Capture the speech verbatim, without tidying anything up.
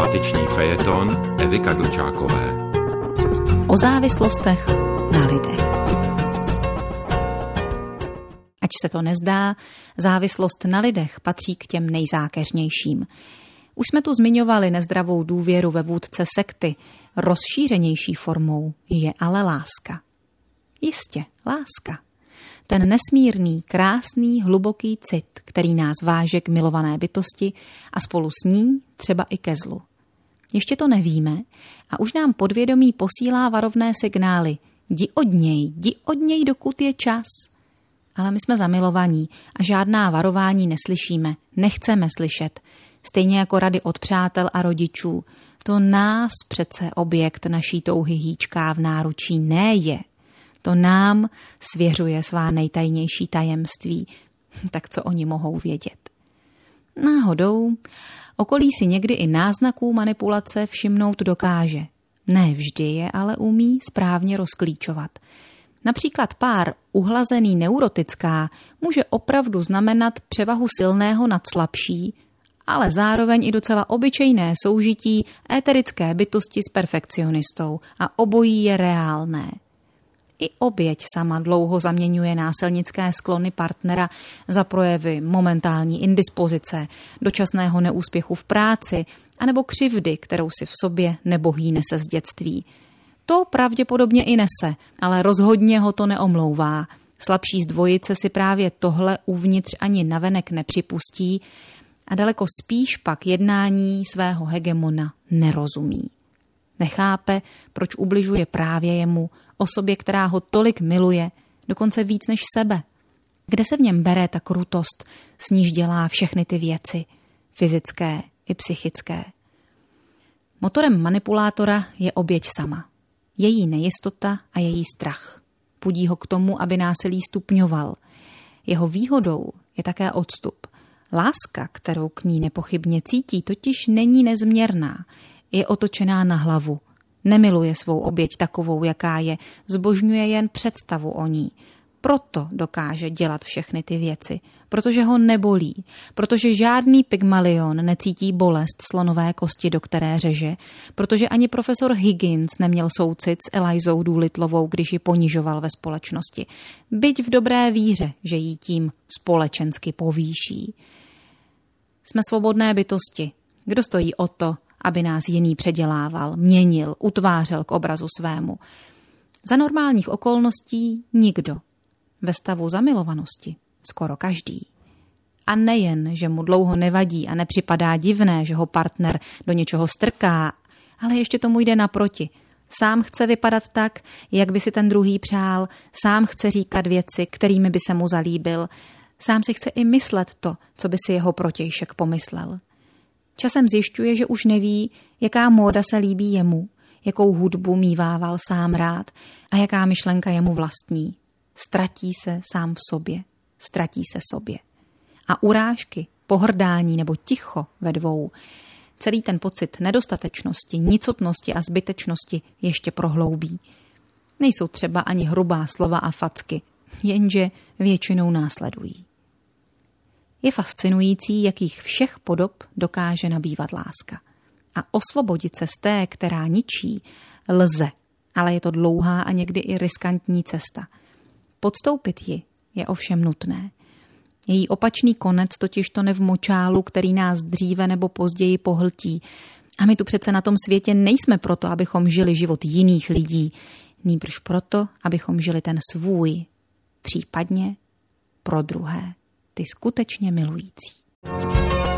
Páteční fejeton Evy Kadlčákové. O závislostech na lidech. Ač se to nezdá, závislost na lidech patří k těm nejzákeřnějším. Už jsme tu zmiňovali nezdravou důvěru ve vůdce sekty. Rozšířenější formou je ale láska. Jistě, láska. Ten nesmírný, krásný, hluboký cit, který nás váže k milované bytosti a spolu s ní třeba i ke zlu. Ještě to nevíme a už nám podvědomí posílá varovné signály. Jdi od něj, jdi od něj, dokud je čas. Ale my jsme zamilovaní a žádná varování neslyšíme, nechceme slyšet. Stejně jako rady od přátel a rodičů. To nás přece objekt naší touhy hýčká v náručí ne je. To nám svěřuje svá nejtajnější tajemství. Tak co oni mohou vědět? Náhodou okolí si někdy i náznaků manipulace všimnout dokáže. Ne vždy je ale umí správně rozklíčovat. Například pár uhlazený neurotická může opravdu znamenat převahu silného nad slabší, ale zároveň i docela obyčejné soužití éterické bytosti s perfekcionistou a obojí je reálné. I oběť sama dlouho zaměňuje násilnické sklony partnera za projevy momentální indispozice, dočasného neúspěchu v práci anebo křivdy, kterou si v sobě nebohý nese z dětství. To pravděpodobně i nese, ale rozhodně ho to neomlouvá. Slabší z dvojice si právě tohle uvnitř ani navenek nepřipustí a daleko spíš pak jednání svého hegemona nerozumí. Nechápe, proč ubližuje právě jemu, osobě, která ho tolik miluje, dokonce víc než sebe. Kde se v něm bere ta krutost, s níž dělá všechny ty věci, fyzické i psychické. Motorem manipulátora je oběť sama. Její nejistota a její strach. Pudí ho k tomu, aby násilí stupňoval. Jeho výhodou je také odstup. Láska, kterou k ní nepochybně cítí, totiž není nezměrná. Je otočená na hlavu. Nemiluje svou oběť takovou, jaká je, zbožňuje jen představu o ní. Proto dokáže dělat všechny ty věci, protože ho nebolí, protože žádný Pygmalion necítí bolest slonové kosti, do které řeže, protože ani profesor Higgins neměl soucit s Elizou Doolittlovou, když ji ponižoval ve společnosti. Byť v dobré víře, že jí tím společensky povýší. Jsme svobodné bytosti. Kdo stojí o to, aby nás jiný předělával, měnil, utvářel k obrazu svému? Za normálních okolností nikdo. Ve stavu zamilovanosti skoro každý. A nejen, že mu dlouho nevadí a nepřipadá divné, že ho partner do něčeho strká, ale ještě tomu jde naproti. Sám chce vypadat tak, jak by si ten druhý přál, sám chce říkat věci, kterými by se mu zalíbil, sám si chce i myslet to, co by si jeho protějšek pomyslel. Časem zjišťuje, že už neví, jaká móda se líbí jemu, jakou hudbu mívával sám rád a jaká myšlenka je mu vlastní. Ztratí se sám v sobě, ztratí se sobě. A urážky, pohrdání nebo ticho ve dvou celý ten pocit nedostatečnosti, nicotnosti a zbytečnosti ještě prohloubí. Nejsou třeba ani hrubá slova a facky, jenže většinou následují. Je fascinující, jakých všech podob dokáže nabývat láska. A osvobodit se z té, která ničí, lze, ale je to dlouhá a někdy i riskantní cesta. Podstoupit ji je ovšem nutné. Její opačný konec totiž to ne v močálu, který nás dříve nebo později pohltí. A my tu přece na tom světě nejsme proto, abychom žili život jiných lidí, nýbrž proto, abychom žili ten svůj, případně pro druhé, ty skutečně milující.